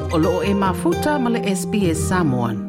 O loo e mafuta ma le SBS Samoan.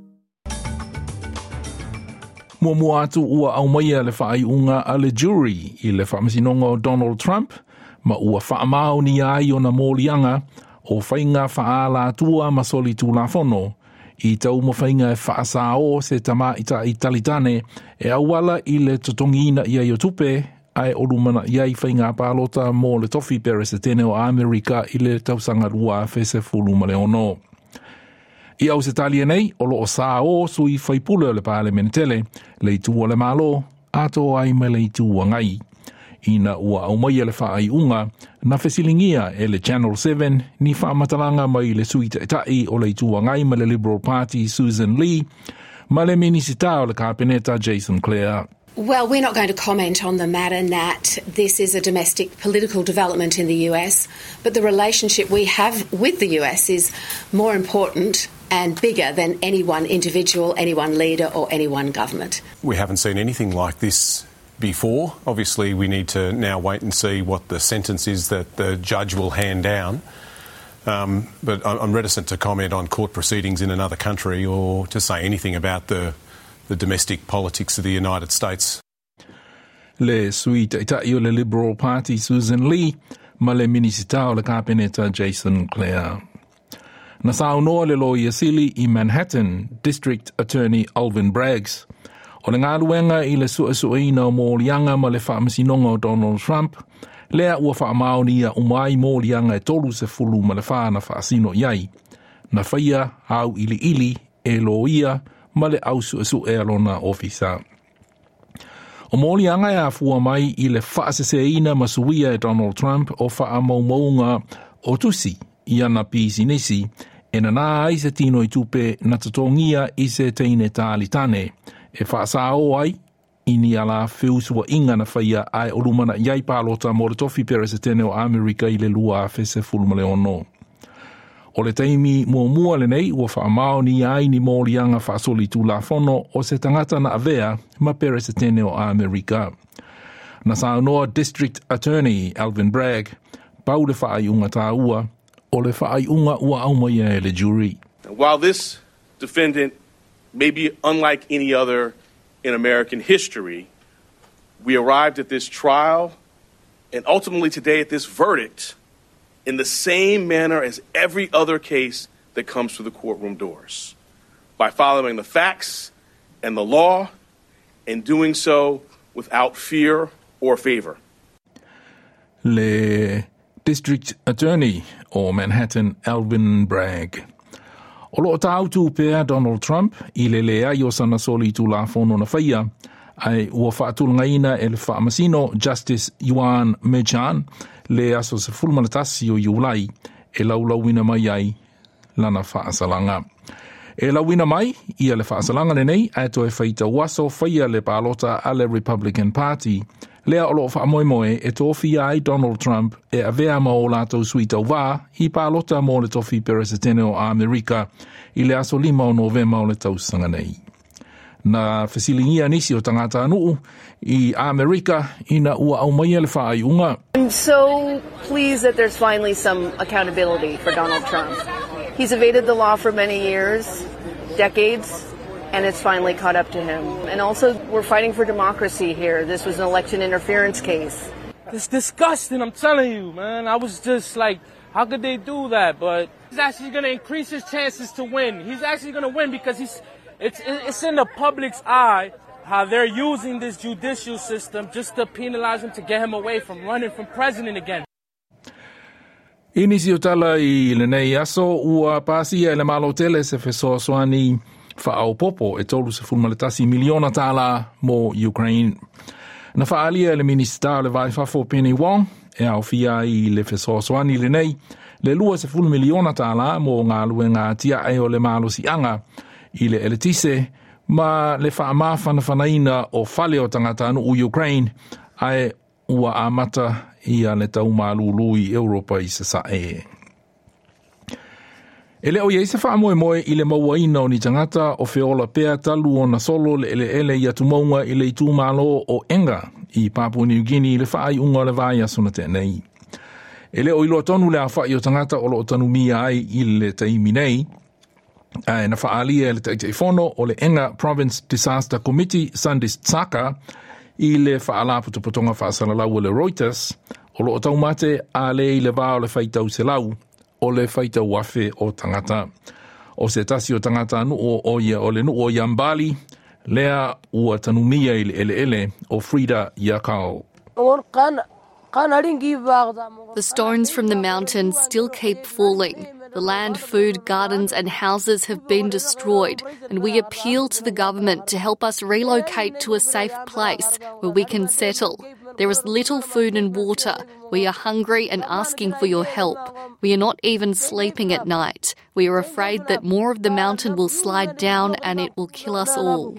Mua atu ua au maia le whaaiunga a le jury i le whaamasinonga o Donald Trump, ma ua whaamau ni ai o na mōlianga o whainga whaala atua ma soli tū la whono, i tau mo whainga e whaasao se tama ita i talitane e awala i le totongina i ai o tupe, ai o lumana i ai whainga pālota mō le tofi Paris e tene o Amerika i le tausanga rua whese fulu ma le ono. I au se talia nei, o loo saa o sui whaipule le pāle menetele, le tua le malo, ato ai me le tua ngai. Ina ua au mai le whaai unga, na whesilingia e le Channel 7, ni whaamatalanga mai le sui tai o le tua ngai ma le Liberal Party Susan Lee, ma le minisita o le kāpeneta Jason Clare. Well, we're not going to comment on the matter, Nat. This is a domestic political development in the US, but the relationship we have with the US is more important and bigger than any one individual, any one leader or any one government. We haven't seen anything like this before. Obviously, we need to now wait and see what the sentence is that the judge will hand down. But I'm reticent to comment on court proceedings in another country or to say anything about the domestic politics of the United States. Le sui taitai o le Liberal Party Susan Lee, ma le minisita o le kāpeneta Jason Clare. Na saunoa le loia sili i Manhattan, District Attorney Alvin Braggs. O le ngāruenga i le suasuina o mōlianga ma le whaamasinonga o Donald Trump, lea ua whaamaonia umai mōlianga e tolu se fulu ma le whaana whaasino iai. Na whaia au ili e loia ma le au suasu e alona ofisa. O mōlianga e afua mai i le whaaseseina masuia e Donald Trump o whaamaumaunga o tusi i ana pisi nesi, e na nā ai se tino i tupe na tatongia i se teine tālitane, e whaasao ai, i ni ala whiusua inga na whaia ai o lumana iai pālota mo le tofi Paris e tene o Amerika i le lua whese fulma le ono. O le teimi mua le nei, ua whaamao ni ai ni mōlianga whaasoli tū la whono o se tangata na avea ma Paris e tene o Amerika. Na saunoa District Attorney Alvin Bragg, pau le whaaiunga tā ua, o le whaaiunga ua aumaia e le jury. While this defendant may be unlike any other in American history, we arrived at this trial and ultimately today at this verdict in the same manner as every other case that comes through the courtroom doors, by following the facts and the law and doing so without fear or favor. Le District Attorney o Manhattan, Alvin Bragg. O loo tāutu pēr Donald Trump i le lea i o sana soli tū la whono na whaia, ai ua whaatulungaina e le whaamasino Justice Juan Merchan, le aso se fulmanatasi o iulai, e laulawina mai ai lana whaasalanga. E lawina mai, ia le whaasalanga nenei, ai to e whaita waso whaia le pālota a le Republican Party, lea o loo whaamoemoe e tofi ai Donald Trump e avea ma o lātou suita wā i pālota mo le tofi Paris e tene o Amerika i le aso 5 o Novema o le tausanga nei. Na whesilingia nisi o tangata anuu i Amerika ina ua au mai le whaaiunga. I'm so pleased that there's finally some accountability for Donald Trump. He's evaded the law for many years, decades, and it's finally caught up to him. And also, we're fighting for democracy here. This was an election interference case. It's disgusting, I'm telling you, man. I was just like, how could they do that? But he's actually going to increase his chances to win. He's actually going to win because it's in the public's eye how they're using this judicial system just to penalize him, to get him away from running for president again. Inisi o tala i le nei aso ua pasia le malo tele se fesoasoani whaaupopo e tolu se fulmaletasi miliona tala mo Ukraine. Na whaalia le minista le vaifafo Penny Wong e au fia i le fesoasoani le nei, le lua se ful miliona tala mo ngā luenga tia e o le malo si anga i le eletise, ma le whaamawhanawhanaina o whale o tangata anu u Ukraine ai ua amata i a le taumālulu i Europa i se sae. E leo ia i se whaamoemoe i le mauaina o ni tangata o whiola pēa talu o na solo le ele i atumaunga i le itūmalo o Enga i Papua New Guinea i le whaai unga le vai asuna tēnei. Ele o ilo tonu le awha i o tangata o lo tanu mia ai i le taimi nei. Na whaalia le taifono o le Enga Province Disaster Committee Sandis Tsaka i le whaala putopotonga whaasalalau o le Reuters o lo tau mate a le i le vā o le whaitau se lau o le whaitau wafe o tangata. O se tasi o tangata nuo o ia o le nuo Yambali lea ua tanumia i le ele o Frida Yakao. The stones from the mountains still keep falling. The land, food, gardens and houses have been destroyed, and we appeal to the government to help us relocate to a safe place where we can settle. There is little food and water. We are hungry and asking for your help. We are not even sleeping at night. We are afraid that more of the mountain will slide down and it will kill us all.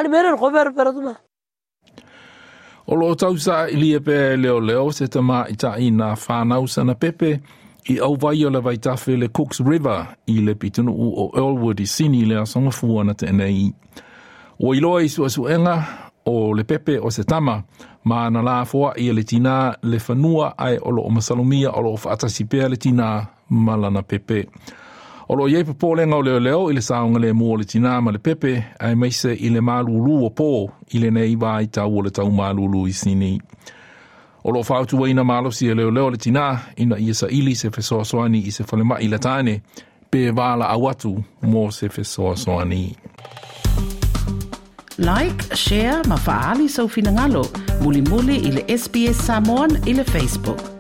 O lo tausa I lia pe leo se tama I ta ina whanau sana pepe I au vai o le vaitafe le Cooks River I le pitunu o Earlwood I sini le asonga fuana te nei. O iloa I suenga o le pepe o se tama ma na la foa I le tina le whanua ai o lo o masalumia o lo o whaatasipea le tina malana pepe. O lo iei papolenga o leo I le saonga le mua o le tina ma le pepe ai meise I le malulu o po I le nei vai tau o le tau malulu I sini. O lo whautu waina malosi e leo le tina ina I sa ili se fesoasoani I se whalema I latane pe wala awatu mo se fesoasoani. Like, share, ma faali sau finangalo. Muli I le SBS Samoan I le Facebook.